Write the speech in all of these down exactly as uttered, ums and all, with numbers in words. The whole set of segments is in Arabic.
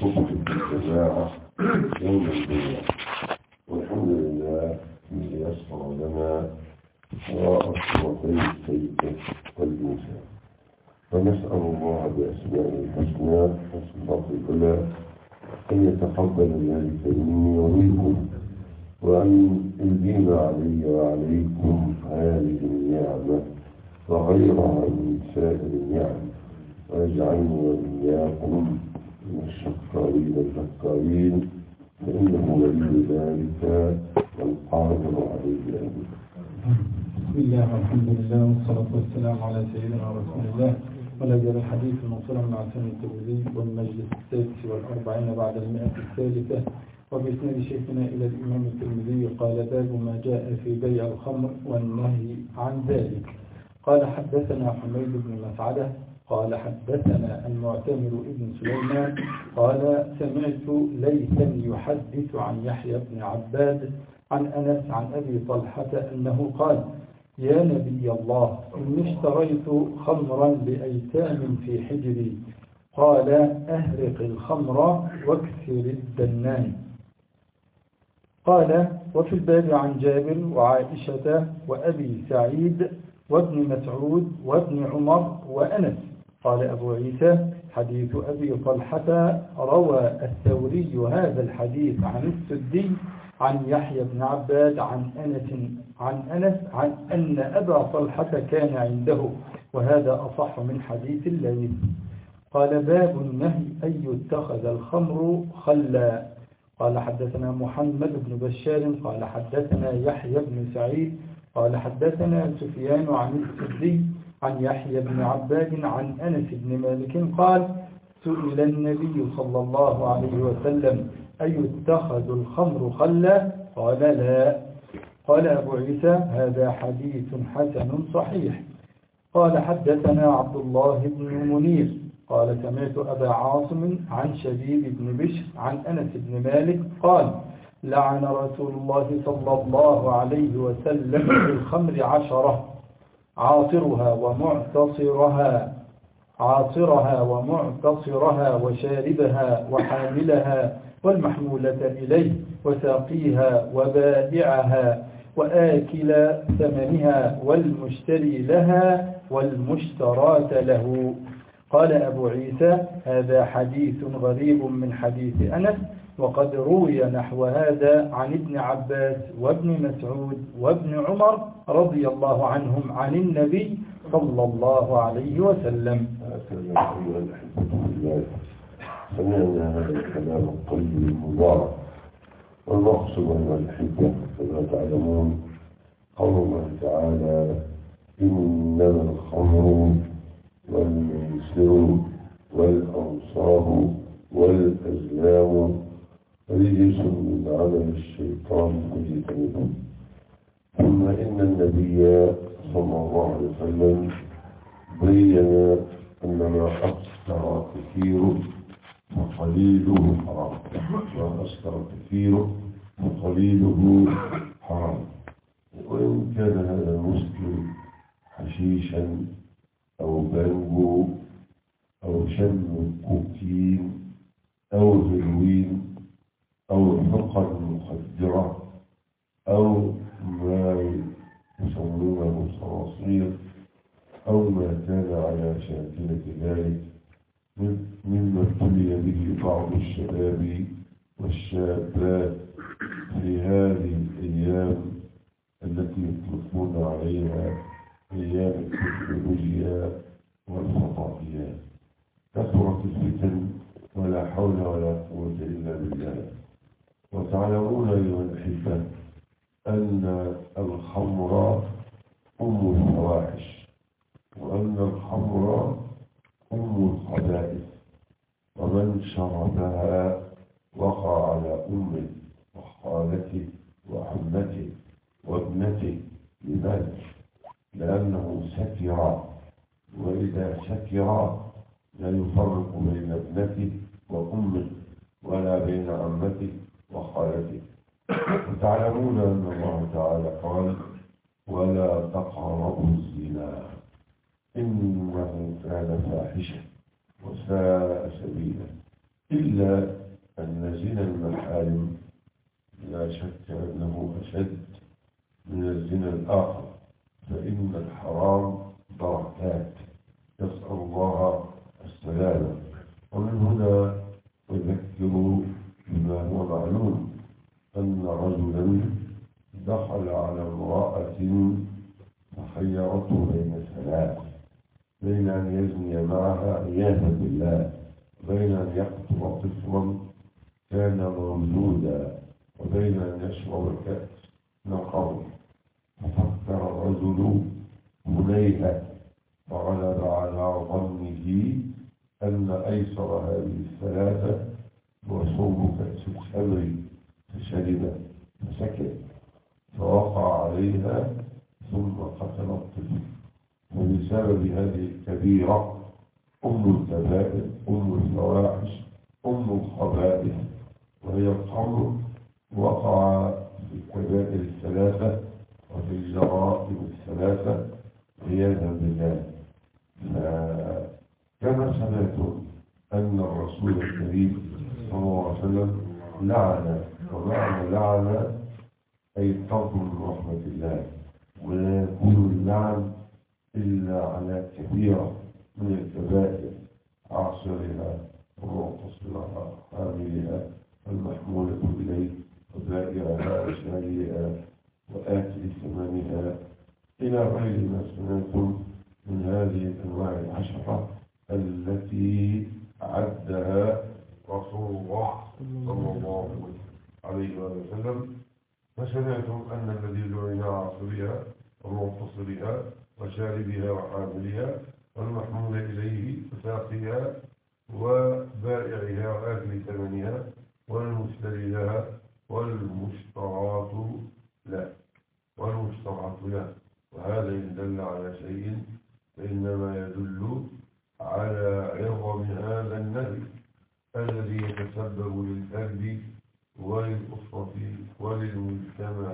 الصبح في الجماعة يوم الجمعة. والحمد لله الذي يسر لنا قراءة سورتي السجدة والإنسان، ونسأل الله بأسمائه الحسنى وصفاته العلى أن يتقبل ذلك مني ومنكم، وأن يديم علي وعليكم هذه النعمة وغيرها من سائر النعم، ويجعلني وإياكم من الشكارين الذكارين، فإنه ولي ذلك والقادر عليه. بسم الله والحمد لله والصلاة والسلام على سيدنا رسول الله. ولا زال الحديث موصولا مع سنة الترمذي والمجلس السادس والأربعين بعد المئة الثالثة، وبإسناد شيخنا إلى الإمام الترمذي قال: باب ما جاء في بيع الخمر والنهي عن ذلك. قال: حدثنا حميد بن مسعدة قال: حدثنا المعتمر ابن سليمان قال: سمعت ليثا يحدث عن يحيى بن عباد عن أنس عن أبي طلحة أنه قال: يا نبي الله، إني اشتريت خمرا لأيتام في حجري. قال: أهرق الخمر واكسر الدنان. قال: وفي الباب عن جابر وعائشة وأبي سعيد وابن مسعود وابن عمر وأنس. قال أبو عيسى: حديث أبي طلحة روى الثوري هذا الحديث عن السدي عن يحيى بن عباد عن أنس عن أنس عن أن أبا طلحة كان عنده، وهذا أصح من حديث الليث. قال: باب النهي أن يتخذ الخمر خلا. قال: حدثنا محمد بن بشار قال: حدثنا يحيى بن سعيد قال: حدثنا سفيان عن السدي عن يحيى بن عباد عن أنس بن مالك قال: سئل النبي صلى الله عليه وسلم: أيتخذ الخمر خلا؟ قال: لا. قال أبو عيسى: هذا حديث حسن صحيح. قال: حدثنا عبد الله بن منير قال: سمعت أبا عاصم عن شبيب بن بشر عن أنس بن مالك قال: لعن رسول الله صلى الله عليه وسلم في الخمر عشرة: عاصرها ومعتصرها عاصرها ومعتصرها وشاربها وحاملها والمحمولة إليه وساقيها وبائعها وآكل ثمنها والمشتري لها والمشتراة له. قال أبو عيسى: هذا حديث غريب من حديث أنس، وقد روي نحو هذا عن ابن عباس وابن مسعود وابن عمر رضي الله عنهم عن النبي صلى الله عليه وسلم. سمعنا هذا الكلام الطيب المبارك، والمقصود من الحكمة كما تعلمون قول الله تعالى: إنما الخمر والميسر والأنصاب والأزلام رجس من عمل الشيطان فاجتنبوه. ثم إن النبي صلى الله عليه وسلم بين أن ما أكثر كثيره فقليله حرام، ما أكثر كثيره فقليله حرام. وإن كان هذا المسلم حشيشا أو بانجو أو شم كوكين أو هيروين أو حقن مخدرة أو ما يسمونه الصراصير أو ما كان على شاكلة ذلك مما ابتلي به بعض الشباب والشابات في هذه الأيام التي يطلقون عليها أيام التكنولوجيا والفضائيات. كثرت الفتن ولا حول ولا قوة إلا بالله. وتعلمون أيها الأحبة أن الخمر أم الفواحش، وأن الخمر أم الخبائث، ومن شربها وقع على أمه وخالته وعمته وابنته. لماذا؟ لأنه سكر، وإذا سكر لا يفرق بين ابنته وأمه ولا بين عمته وخالته. وتعلمون أن الله تعالى قال: ولا تقربوا الزنا إنه كان فاحشة وساء سبيلا. إلا أن زنا المحارم لا شك أنه أشد من الزنا الآخر، فإن الحرام دركات، يسأل الله السلامة. ومن هنا أذكر بما هو معلوم أن رجلا دخل على امرأة فخيرته بين ثلاث، بين أن يزني معها عياذا بالله، بين أن يقتل طفلا كان مولودا، وبين أن يشرب الكأس من الخمر. ففكر الرجل هنيهة فغلب على ظنه أن أيسر هذه الثلاثة هو شرب كأس الخمر، فشرب فسكت فوقع عليها ثم قتل الطفل. وبسبب هذه الكبيرة أم الكبائر، أم الفواحش، أم الخبائث وهي الخمر، وقع في الكبائر الثلاثة وفي الجرائم الثلاثة عياذا بالله. كما سمعتم أن الرسول الكريم صلى الله عليه وسلم لعن، ومعنى لعن أي طرد من رحمة الله، ولا يكون اللعن إلا على كثيرة من الكبائر، عاصرها ومعتصرها، حاملها، المحمولة إليه، وبائعها وشاريها وآكل ثمنها، إلى غير ما سمعتم من هذه الأنواع العشرة التي عدها رسول الله صلى الله عليه وسلم. فسمعتم أن الذي لعن عاصرها ومعتصرها وشاربها وحاملها والمحمول إليه وساقيها وبائعها وآكل ثمنها والمشتري لها والمشترات لا والمشترات لا. وهذا إن دل على شيء فإنما يدل على عظم هذا النهي الذي يتسبب للفرد وللأسرة وللمجتمع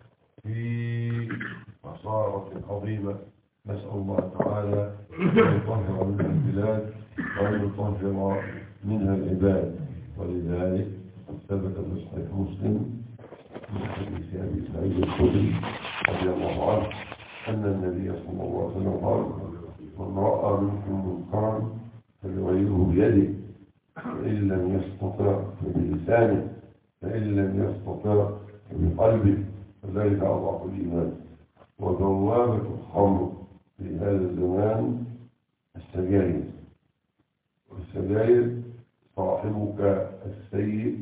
في خسارة عظيمة. نسأل الله تعالى أن يطهر منها البلاد وأن يطهر منها العباد. ولذلك ثبت في صحيح مسلم من حديث أبي سعيد الخدري رضي الله عنه أن النبي صلى الله عليه وسلم قال: من رأى منكم منكرا فليغيره بيده، فإن لم يستطع فبلسانه، فإن لم يستطع فبقلبه، وذلك أضعف الإيمان. وبوابة الخمر في هذا الزمان السجاير، والسجاير صاحبك السيء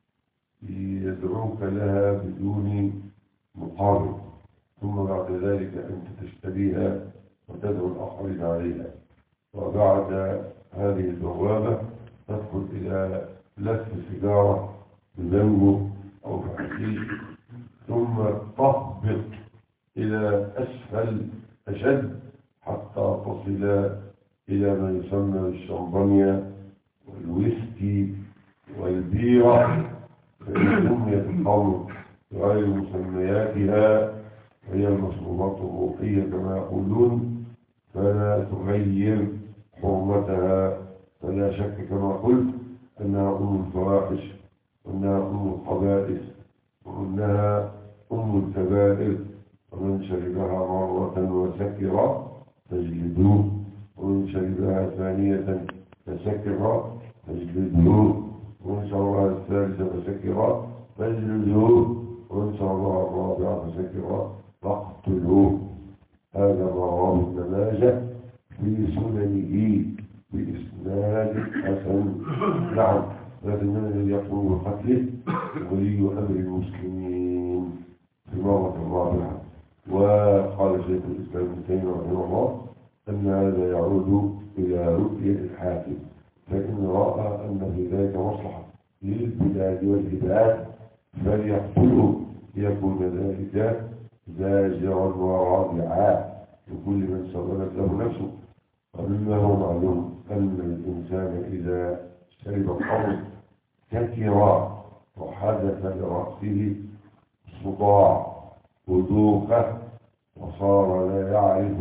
يدعوك لها بدون مقابل، ثم بعد ذلك أنت تشتريها وتدعو الآخرين عليها. وبعد هذه البوابة تدخل إلى لف سيجارة ببنجو أو بحشيش، ثم تهبط إلى أسفل أشد حتى تصل إلى ما يسمى بالشمبانيا والويسكي والبيرة. فإن سميت الخمر بغير مسمياتها هي المشروبات الروحية كما يقولون، فلا تغير حرمتها. فلا شك كما قلت أنها أم الفواحش، وأنها أم الخبائث، وأنها أم الكبائر. ومن شربها مرة وسكر فاجلدوه، ومن شربها ثانية فسكر فاجلدوه، ومن شربها الثالثة فسكر فاجلدوه، ومن شربها الرابعة فسكر فاقتلوه. هذا رواه ابن ماجه في سننه بإسناد حسن. نعم، لكن الذي يقوم بقتله ولي أمر المسلمين في المرة الرابعة. وقال شيخ الإسلام ابن تيمية رحمه الله أن هذا يعود إلى رؤية الحاكم، فإن رأى أن في ذلك مصلحة للبلاد والعباد فليقتله، ليكون ذلك زاجرا ورابعا لكل من سولت له نفسه. ومما هو معلوم أن الإنسان إذا شرب الخمر كثر وحدث لرأسه صداع ودوخة وصار لا يعرف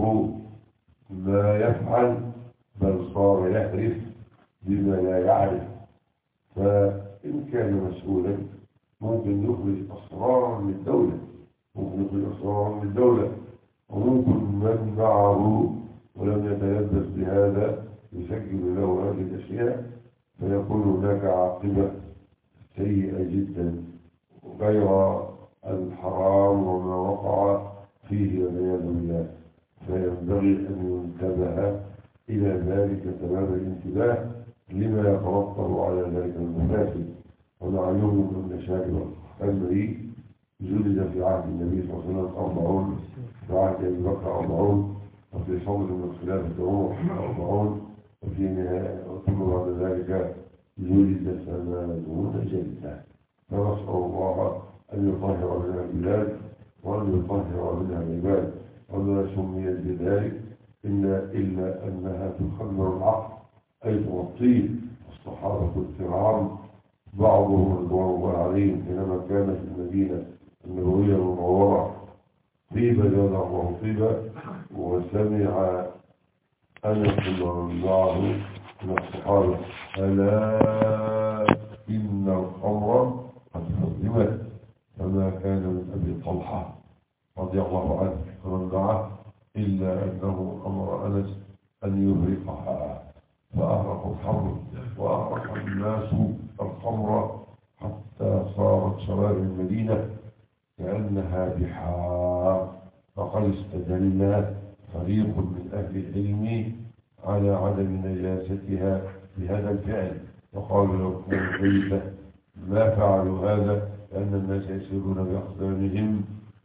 ما يفعل، بل صار يهرف بما لا يعرف، فإن كان مسؤولا ممكن يخرج أسرارا من الدولة ممكن يخرج أسرارا من الدولة وممكن من معه ولم يتلبس بهذا يسجل له هذه الأشياء فيكون هناك عاقبة سيئة جدا غير الحرام وما وقع فيه والعياذ بالله. فينبغي أن ينتبه إلى ذلك تمام الانتباه لما يترتب على ذلك المفاسد. ونعلم أن شارب الخمر جلد في عهد النبي صلى الله عليه وسلم أربعون في عهد أبي بكر أربعون وفي صدر من خلافة عمر أربعون وفي نهاية ثم بعد ذلك جلد ثمانون جلدة. فنسأل الله أن يطهر منها البلاد وأن يطهر منها العباد وما سميت بذلك إلا, إلا أنها تخمر العقل أي تغطيه. الصحابة الكرام بعضهم رضوان الله عليهم حينما كانت المدينة النبوية المنورة طيبة جزاه الله طيبة وسمع أنس رضي الله من الصحابة ألا إن الخمر قد حرمت فما كان من أبي طلحة رضي الله عنه فمن دعاه إلا أنه أمر أنس أن يهرقها فأهرقوا الخمر وأهرق الناس الخمر حتى صارت شوارع المدينة كأنها بحار. فقد استدل فريق من أهل العلم على عدم نجاستها بهذا الفعل وقالوا لو كانوا بيته ما فعلوا هذا لأن الناس يسيرون بأقدامهم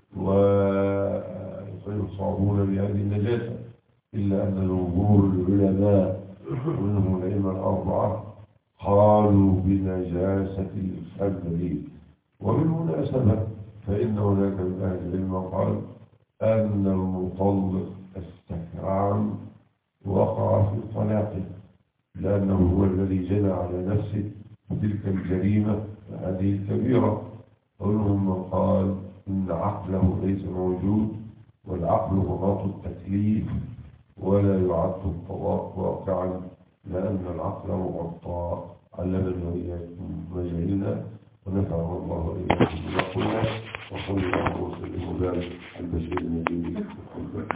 ويصابون بهذه النجاسة. إلا أن جمهور العلماء منهم الأئمة الأربعة قالوا بنجاسة الخمر. وبالمناسبة فإن هناك من أهل العلم قال أن المطلق السكران وقع في طلاقه لأنه هو الذي جنى على نفسه تلك الجريمة هذه الكبيرة. ومنهم من قال إن عقله ليس موجود والعقل مناط التكليف ولا يعد الطلاق واقعا لأن العقل مغطى. علمنا وإياكم ما جهلنا ونفعنا الله إليكم بما قلنا وصلى الله وسلم وبارك على البشير النبي.